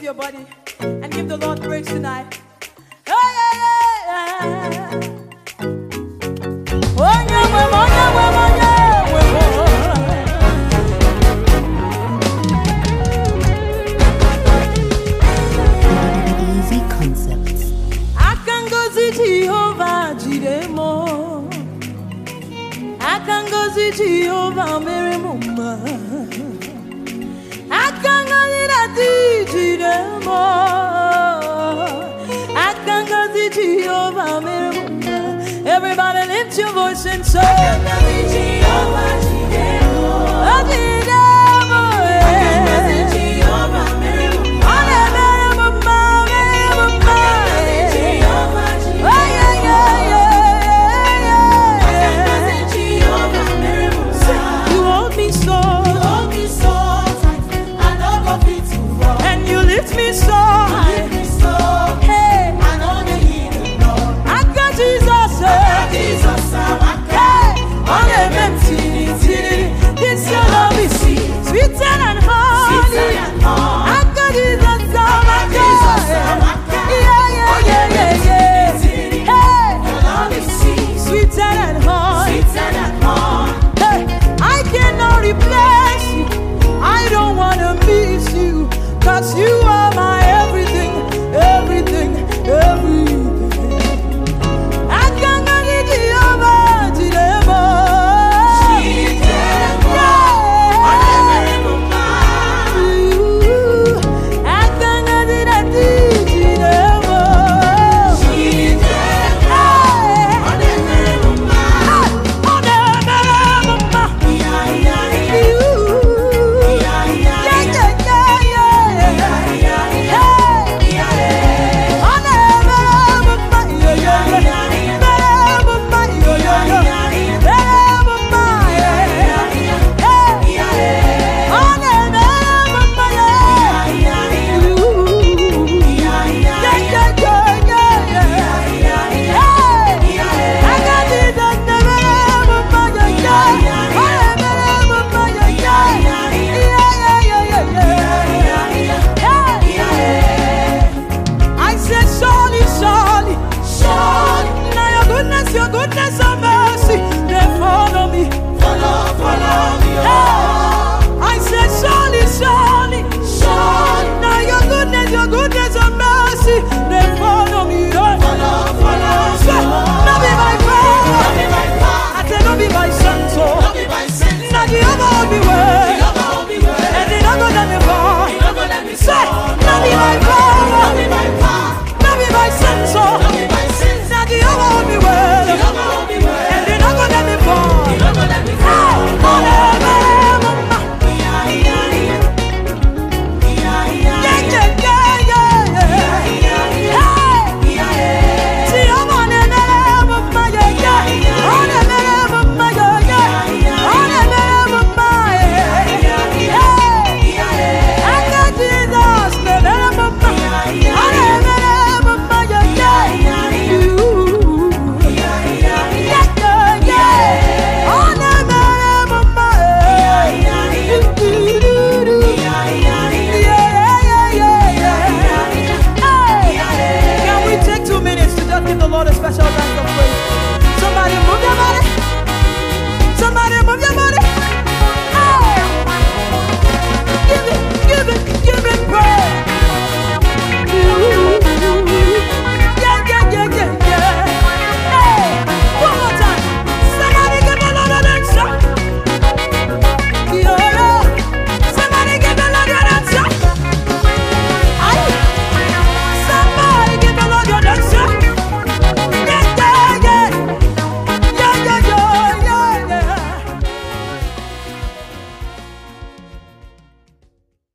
your body and give the Lord praise tonight. Oh, yeah, yeah, yeah. Oh, yeah, oh, yeah, oh, yeah, oh, yeah. Easy concepts. I can go see Jehovah Jiremo. I can go see Jehovah Mary Mumma. I can go see that Jiremo. I can go see Jehovah Mary Mumma. Everybody lift your voice and say, I can go see Jehovah.